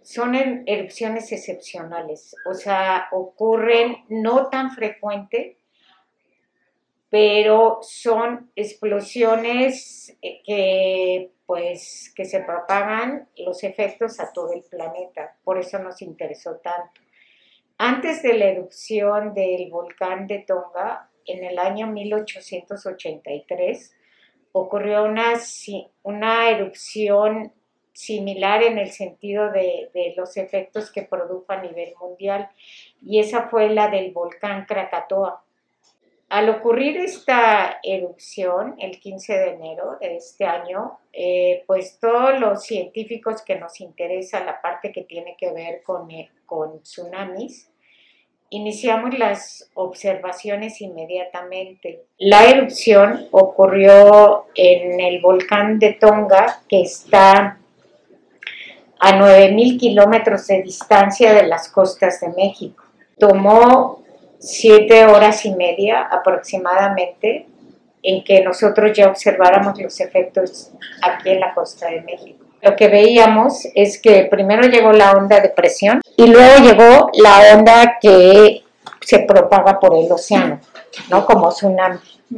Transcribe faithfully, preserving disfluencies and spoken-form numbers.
son er- erupciones excepcionales, o sea, ocurren no tan frecuente, pero son explosiones eh, que pues que se propagan los efectos a todo el planeta, por eso nos interesó tanto. Antes de la erupción del volcán de Tonga, en el año mil ochocientos ochenta y tres, ocurrió una, una erupción similar en el sentido de, de los efectos que produjo a nivel mundial, y esa fue la del volcán Krakatoa. Al ocurrir esta erupción, el quince de enero de este año, eh, pues todos los científicos que nos interesa la parte que tiene que ver con, eh, con tsunamis, iniciamos las observaciones inmediatamente. La erupción ocurrió en el volcán de Tonga, que está a nueve mil kilómetros de distancia de las costas de México. Tomó siete horas y media aproximadamente en que nosotros ya observáramos los efectos aquí en la costa de México. Lo que veíamos es que primero llegó la onda de presión y luego llegó la onda que se propaga por el océano, ¿no? Como tsunami.